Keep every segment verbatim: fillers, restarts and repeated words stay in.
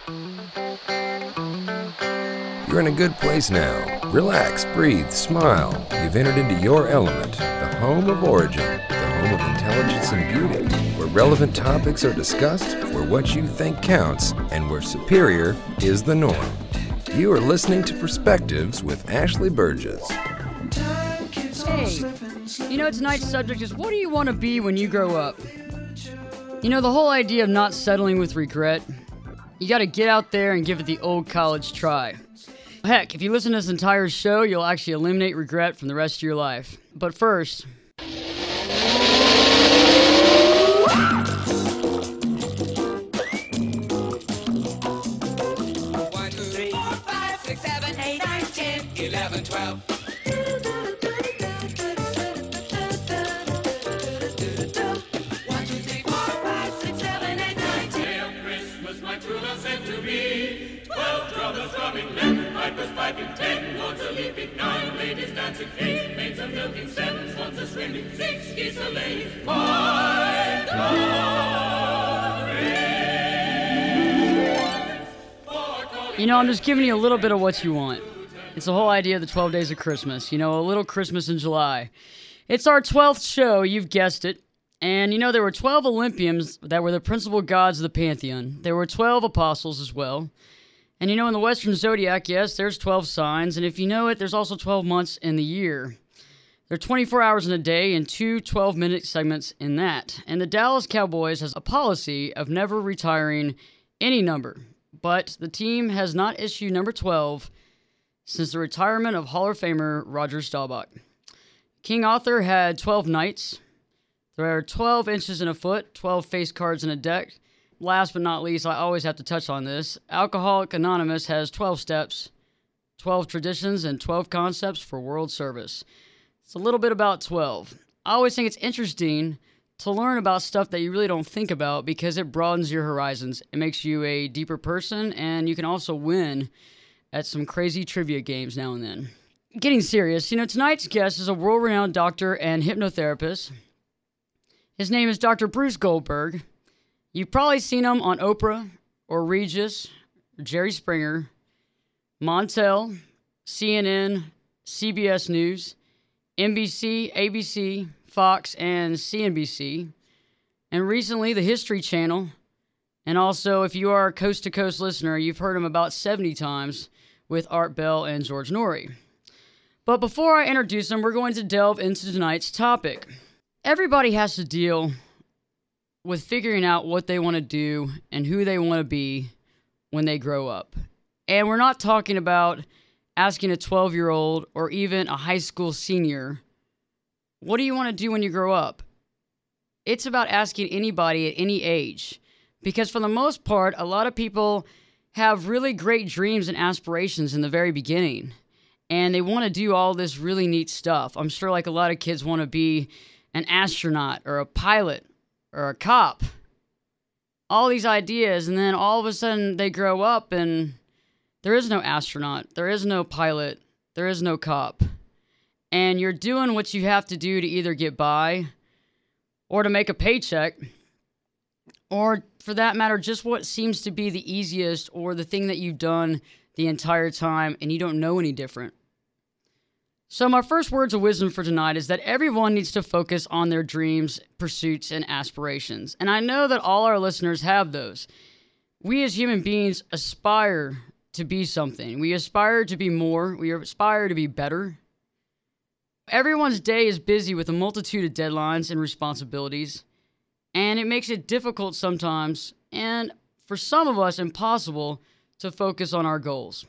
You're in a good place now. Relax, breathe, smile. You've entered into your element, the home of origin, the home of intelligence and beauty, where relevant topics are discussed, where what you think counts, and where superior is the norm. You are listening to Perspectives with Ashley Burgess. Hey, you know, tonight's subject is what do you want to be when you grow up? You know, the whole idea of not settling with regret, you got to get out there and give it the old college try. Heck, if you listen to this entire show, you'll actually eliminate regret from the rest of your life. But first... one, two, three, four, five, six, seven, eight, nine, ten, eleven, twelve. one, two, three, four, five, six, seven, eight, nine, ten. Hail Christmas, my true love sent to me. Twelve drummers drumming, eleven pipers piping, ten lords a leaping, nine ladies dancing, eight maids a milking, seven swans a swimming, six geese a laying, five glories, four calling. You know, I'm just giving you a little bit of what you want. It's the whole idea of the twelve days of Christmas. You know, a little Christmas in July. It's our twelfth show, you've guessed it. And, you know, there were twelve Olympians that were the principal gods of the pantheon. There were twelve apostles as well. And, you know, in the Western Zodiac, yes, there's twelve signs. And if you know it, there's also twelve months in the year. There are twenty-four hours in a day and two twelve-minute segments in that. And the Dallas Cowboys has a policy of never retiring any number. But the team has not issued number twelve since the retirement of Hall of Famer Roger Staubach. King Arthur had twelve knights. There are twelve inches in a foot, twelve face cards in a deck. Last but not least, I always have to touch on this. Alcoholic Anonymous has twelve steps, twelve traditions, and twelve concepts for world service. It's a little bit about twelve. I always think it's interesting to learn about stuff that you really don't think about because it broadens your horizons. It makes you a deeper person, and you can also win at some crazy trivia games now and then. Getting serious, you know, tonight's guest is a world-renowned doctor and hypnotherapist. His name is Doctor Bruce Goldberg. You've probably seen him on Oprah, or Regis, or Jerry Springer, Montel, C N N, C B S News, N B C, A B C, Fox, and C N B C, and recently the History Channel. And also, if you are a coast-to-coast listener, you've heard him about seventy times with Art Bell and George Norrie. But before I introduce him, we're going to delve into tonight's topic. Everybody has to deal with figuring out what they want to do and who they want to be when they grow up. And we're not talking about asking a twelve-year-old or even a high school senior, what do you want to do when you grow up? It's about asking anybody at any age. Because for the most part, a lot of people have really great dreams and aspirations in the very beginning. And they want to do all this really neat stuff. I'm sure like a lot of kids want to be an astronaut or a pilot or a cop. All these ideas, and then all of a sudden they grow up and there is no astronaut, there is no pilot, there is no cop. And you're doing what you have to do to either get by or to make a paycheck, or for that matter, just what seems to be the easiest or the thing that you've done the entire time and you don't know any different. So my first words of wisdom for tonight is that everyone needs to focus on their dreams, pursuits, and aspirations. And I know that all our listeners have those. We as human beings aspire to be something. We aspire to be more. We aspire to be better. Everyone's day is busy with a multitude of deadlines and responsibilities, and it makes it difficult sometimes, and for some of us, impossible, to focus on our goals.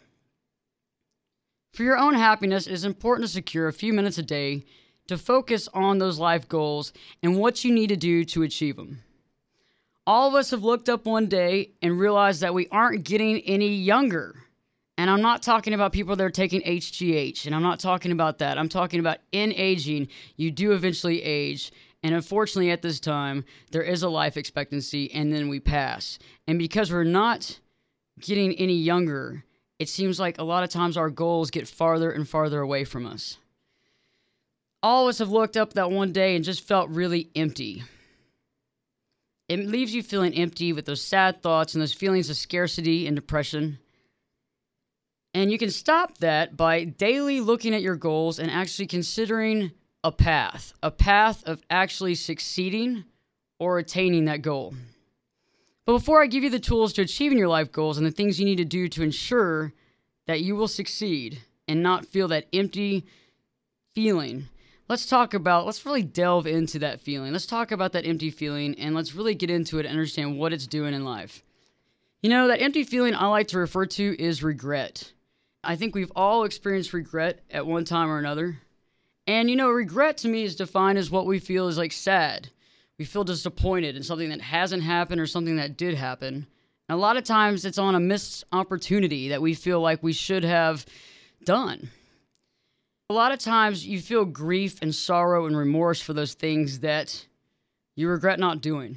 For your own happiness, it is important to secure a few minutes a day to focus on those life goals and what you need to do to achieve them. All of us have looked up one day and realized that we aren't getting any younger. And I'm not talking about people that are taking H G H, and I'm not talking about that. I'm talking about in aging, you do eventually age. And unfortunately, at this time, there is a life expectancy, and then we pass. And because we're not getting any younger, it seems like a lot of times our goals get farther and farther away from us. All of us have looked up that one day and just felt really empty. It leaves you feeling empty with those sad thoughts and those feelings of scarcity and depression. And you can stop that by daily looking at your goals and actually considering a path, a path of actually succeeding or attaining that goal. But before I give you the tools to achieving your life goals and the things you need to do to ensure that you will succeed and not feel that empty feeling, let's talk about, let's really delve into that feeling. Let's talk about that empty feeling and let's really get into it and understand what it's doing in life. You know, that empty feeling I like to refer to is regret. I think we've all experienced regret at one time or another. And, you know, regret to me is defined as what we feel is like sad. We feel disappointed in something that hasn't happened or something that did happen. And a lot of times it's on a missed opportunity that we feel like we should have done. A lot of times you feel grief and sorrow and remorse for those things that you regret not doing.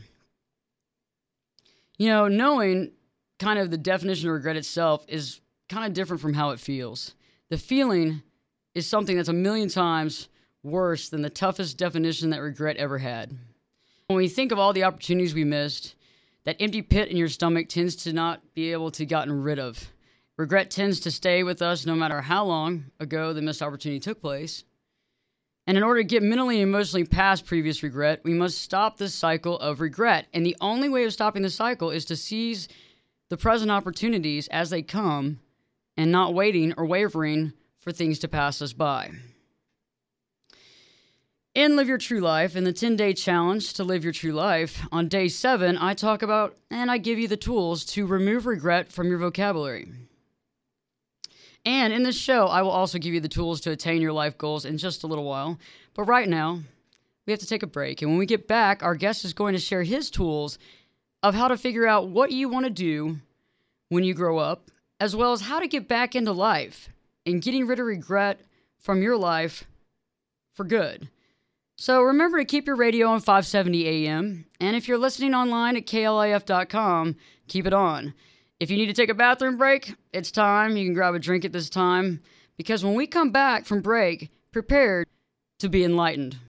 You know, knowing kind of the definition of regret itself is kind of different from how it feels. The feeling is something that's a million times worse than the toughest definition that regret ever had. When we think of all the opportunities we missed, that empty pit in your stomach tends to not be able to be gotten rid of. Regret tends to stay with us no matter how long ago the missed opportunity took place. And in order to get mentally and emotionally past previous regret, we must stop this cycle of regret. And the only way of stopping the cycle is to seize the present opportunities as they come and not waiting or wavering for things to pass us by. In Live Your True Life, in the ten-day challenge to live your true life, on day seven, I talk about and I give you the tools to remove regret from your vocabulary. And in this show, I will also give you the tools to attain your life goals in just a little while. But right now, we have to take a break. And when we get back, our guest is going to share his tools of how to figure out what you want to do when you grow up, as well as how to get back into life and getting rid of regret from your life for good. So remember to keep your radio on five seventy A M, and if you're listening online at K L I F dot com, keep it on. If you need to take a bathroom break, it's time. You can grab a drink at this time, because when we come back from break, prepared to be enlightened.